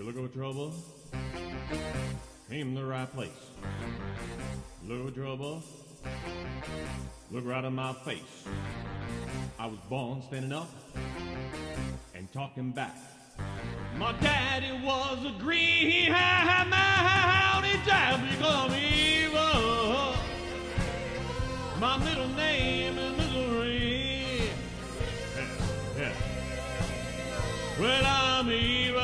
Look for trouble, came to the right place. Look for trouble, look right in my face. I was born standing up and talking back. My daddy was a greenhound, he died because I'm evil. My middle name is Misery. Yeah. Well, I'm evil,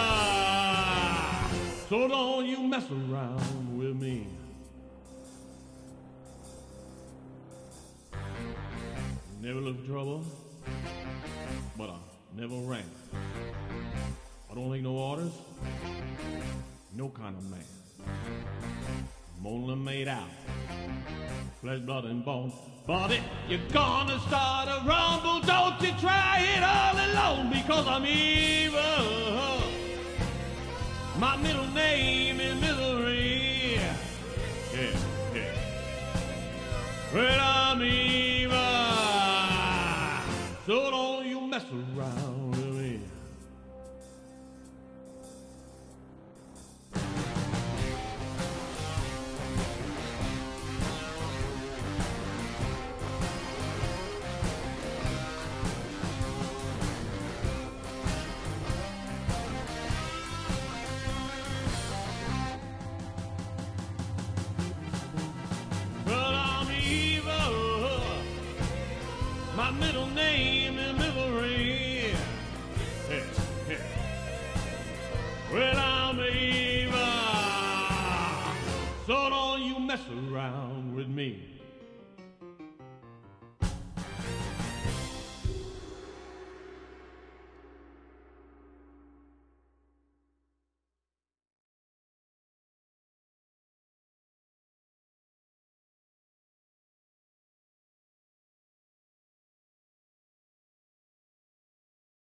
so don't you mess around with me. Never look for trouble, but I never ran. I don't take no orders, no kind of man. I'm only made out flesh, blood, and bone. But if you're gonna start a rumble, don't you try it all alone, because I'm evil. My middle name is Misery. Yeah. Well, I'm evil, so don't you mess around with me. My middle name is Misery. Yeah. Well, I'm evil, so don't you mess around with me.